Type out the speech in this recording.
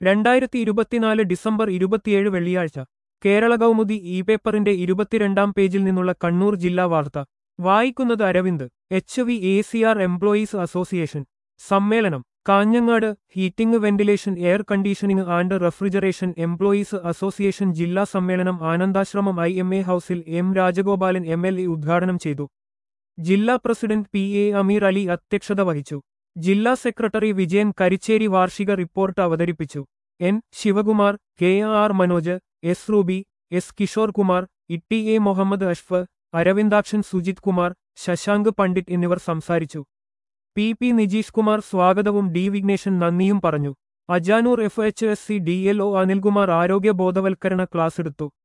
December 27 വെള്ളിയാഴ്ച Kerala Kaumudi E പേപ്പറിന്റെ 22-ാം പേജിൽ നിന്നുള്ള കണ്ണൂർ ജില്ലാ വാർത്ത വായിക്കുന്നത് അരവിന്ദ്. HVACR എംപ്ലോയീസ് അസോസിയേഷൻ സമ്മേളനം Kanhangad. Heating, ventilation, air conditioning and refrigeration employees association ജില്ലാ സമ്മേളനം ആനന്ദാശ്രമം IMA ഹൌസിൽ എം രാജഗോപാലൻ MLA ഉദ്ഘാടനം ചെയ്തു. ജില്ലാ പ്രസിഡന്റ് PA അമീർ അലി അധ്യക്ഷത വഹിച്ചു. ജില്ലാ സെക്രട്ടറി വിജയൻ കരിച്ചേരി വാർഷിക റിപ്പോർട്ട് അവതരിപ്പിച്ചു. N Sivakumar, KR Manoj, S Ruby, S Kishore Kumar, TA Muhammad Ashraf, Aravindakshan, Sujith Kumar, Shashank Pandit എന്നിവർ സംസാരിച്ചു. PP നിജീഷ് കുമാർ സ്വാഗതവും D വിഘ്നേശൻ നന്ദിയും പറഞ്ഞു. അജാനൂർ FHSC DLO അനിൽകുമാർ ആരോഗ്യ ബോധവൽക്കരണ ക്ലാസെടുത്തു.